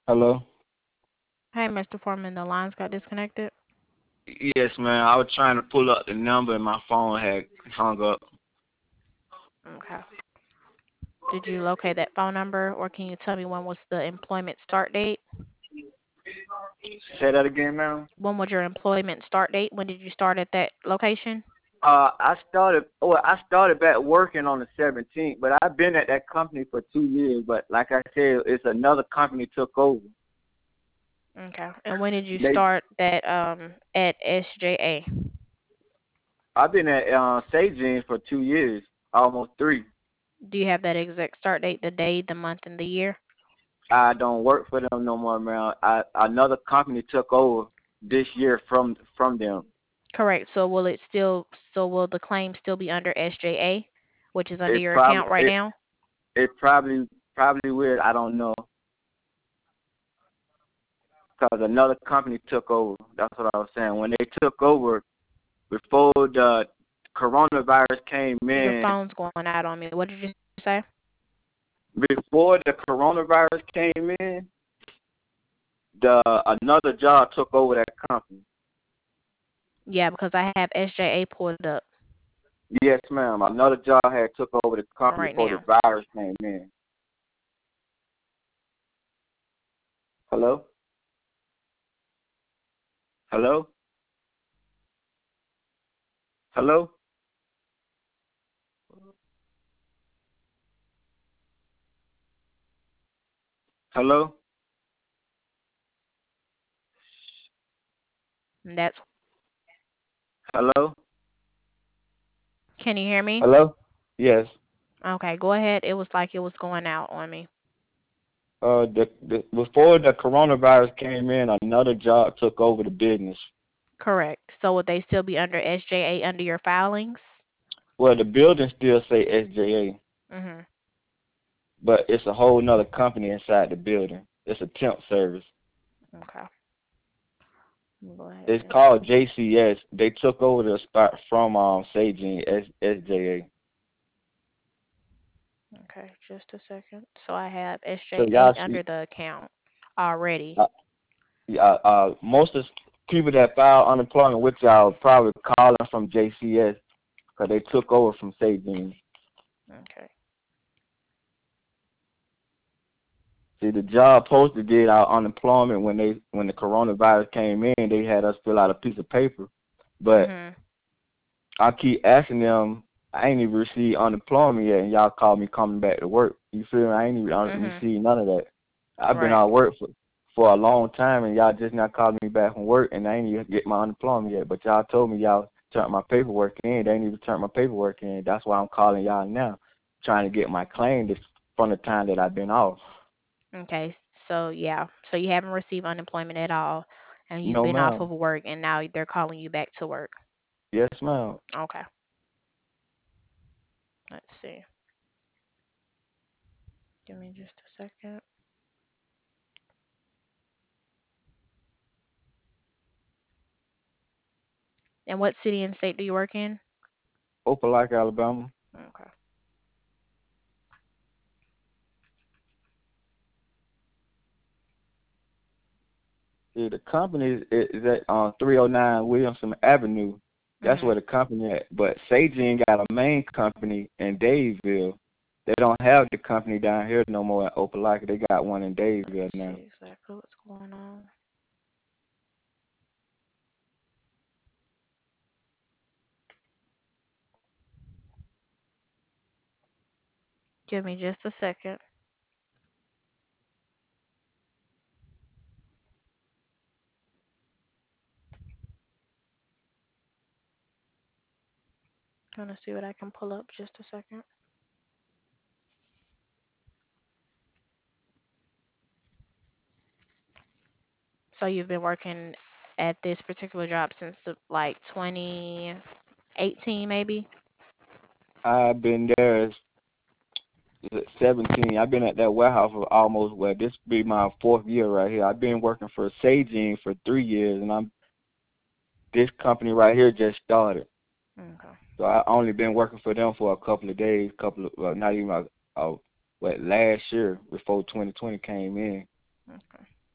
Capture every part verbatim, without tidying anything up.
Hello? Hey, Mister Foreman, the lines got disconnected. Yes, man. I was trying to pull up the number and my phone had hung up. Okay. Did you locate that phone number, or can you tell me when was the employment start date? Say that again, ma'am. When was your employment start date? When did you start at that location? Uh, I started. Well, I started back working on the seventeenth, but I've been at that company for two years. But like I said, it's another company took over. Okay. And when did you They, start that um at S J A? I've been at uh, Sagene for two years, almost three. Do you have that exact start date, the day, the month, and the year? I don't work for them no more, man. I another company took over this year from from them. Correct. So will it still? So will the claim still be under S J A, which is under It your probably account right it now? it probably probably will. I don't know. Because another company took over. That's what I was saying. When they took over, before the coronavirus came Your in, phone's going out on me. What did you say? before the coronavirus came in, the another job took over that company. Yeah, because I have S J A pulled up Yes, ma'am. Another job had took over the company right before the now. virus came in. Hello? Hello? Hello? Hello? And that's. Hello? Can you hear me? Hello? Yes. Okay, go ahead. It was like it was going out on me. Uh, the, the before the coronavirus came in, another job took over the business. Correct. So would they still be under S J A under your filings? Well, the building still say S J A, Mhm. but it's a whole nother company inside the building. It's a temp service. Okay. Let me go It's ahead. called J C S. They took over the spot from um Saging S SJA. Okay, just a second. So I have So y'all S J A see, under the account already. uh, yeah, uh, most of the people that file unemployment with y'all probably calling from J C S because they took over from Saging. Okay. See, the job posted did our unemployment when they when the coronavirus came in. They had us fill out a piece of paper, but Mhm. I keep asking them. I ain't even received unemployment yet, and y'all call me coming back to work. You feel me? I ain't even uh, Mhm. received none of that. I've been Right. out of work for for a long time, and y'all just not calling me back from work, and I ain't even get my unemployment yet. But y'all told me y'all turned my paperwork in. They ain't even turned my paperwork in. That's why I'm calling y'all now, trying to get my claim this from the time that I've been off. Okay. So yeah. So you haven't received unemployment at all, and you've No, been off of ma'am. work, and now they're calling you back to work. Yes, ma'am. Okay. Let's see. Give me just a second. And what city and state do you work in? Opelika, Alabama. Okay. See, the company is, is at uh, three oh nine Williamson Avenue. That's where Mhm. the company at. But Saging got a main company in Dadeville. They don't have the company down here no more in Opelika. They got one in Let's Dadeville see now. exactly what's going on. Give me just a second. Gonna see what I can pull up. Just a second. So you've been working at this particular job since the, like twenty eighteen, maybe? I've been there as as seventeen. I've been at that warehouse for almost, well, this be my fourth year right here. I've been working for Saging for three years, and I'm this company right here just started. Okay. So I only been working for them for a couple of days, couple of well, not even a, a what last year before twenty twenty came in. Okay.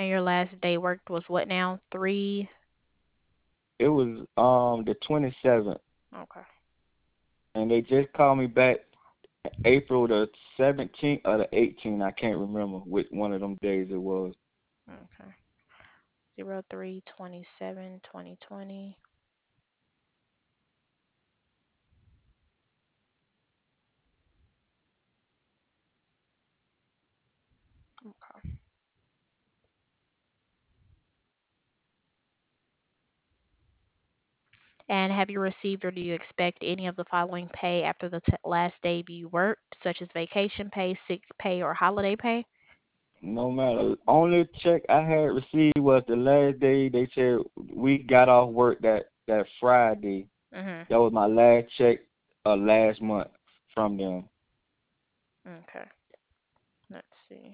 And your last day worked was what now? Three? It was um the twenty-seventh, Okay. and they just called me back April the seventeenth or the eighteenth. I can't remember which one of them days it was. Okay. Zero three twenty seven twenty twenty. Okay. And have you received or do you expect any of the following pay after the t- last day you worked, such as vacation pay, sick pay, or holiday pay? No matter. Only check I had received was the last day. They said we got off work that that Friday. Mhm. That was my last check uh, last month from them, Okay. Let's see.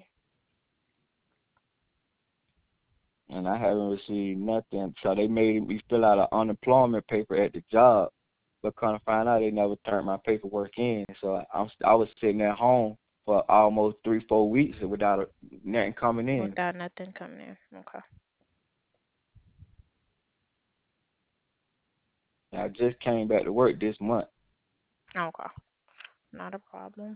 and I haven't received nothing. So they made me fill out an unemployment paper at the job, but kind of find out they never turned my paperwork in. So I, I'm I was sitting at home for almost three four weeks without a, nothing coming in. Without nothing coming in. Okay. And I just came back to work this month. Okay. Not a problem.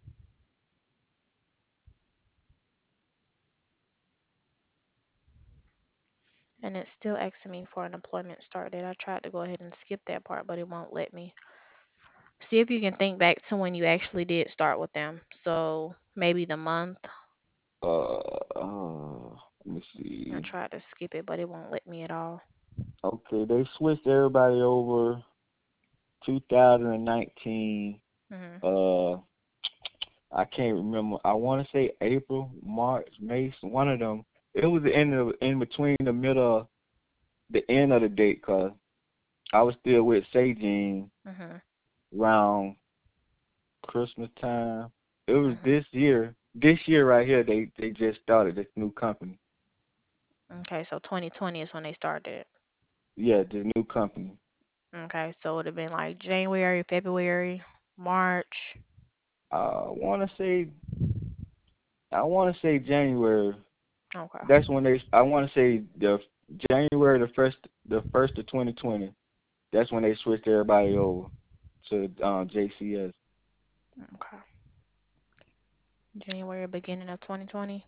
And it's still asking me for an employment start date. I tried to go ahead and skip that part, but it won't let me. See if you can think back to when you actually did start with them. So maybe the month. Uh, uh let me I see. tried to skip it, but it won't let me at all. Okay, they switched everybody over two thousand nineteen. Mhm. Uh, I can't remember. I want to say April, March, May. One of them. It was in the in between the middle, the end of the date, cause I was still with Sagene Mhm. around Christmas time. It was Mhm. this year. This year right here, they they just started this new company. Okay, so twenty twenty is when they started. Yeah, this new company. Okay, so it would have been like January, February, March. I want to say I want to say January. Okay. That's when they. I want to say the January the first, the first of twenty twenty. That's when they switched everybody over to um, J C S. Okay. January, beginning of twenty twenty.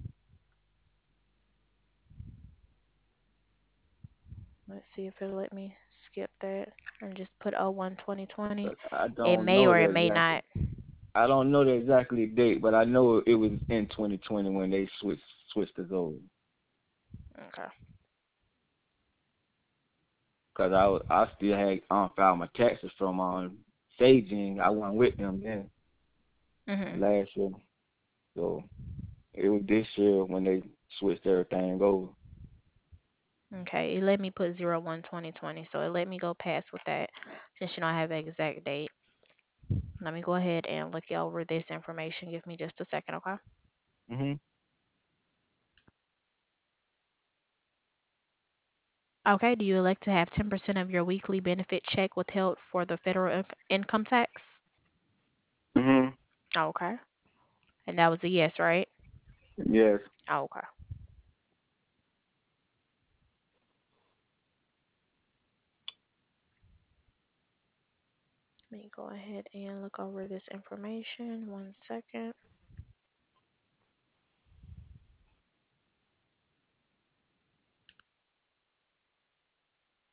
Let's see if it'll let me skip that and just put oh one twenty twenty. But I It don't may know or the it may exact. not. I don't know the exactly date, but I know it was in twenty twenty when they switched switched us over. Okay. Cause I was, I still had um filed my taxes from um Saging. I went with them then Mhm. last year, so it was this year when they switched everything over. Okay. It let me put zero one twenty twenty, so it let me go past with that since you don't have the exact date. Let me go ahead and look over this information. Give me just a second, okay? Mhm. Okay. Do you elect to have ten percent of your weekly benefit check withheld for the federal inc- income tax? Mhm. Okay. And that was a yes, right? Yes. Okay. Let me go ahead and look over this information. One second.